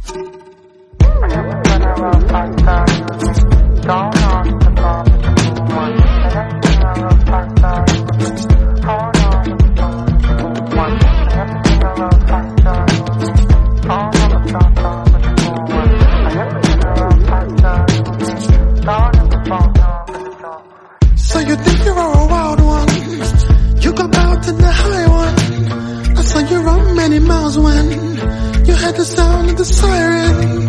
So you think you are a wild one? You got out in the high one. I saw you run many miles when you heard the sound of the siren.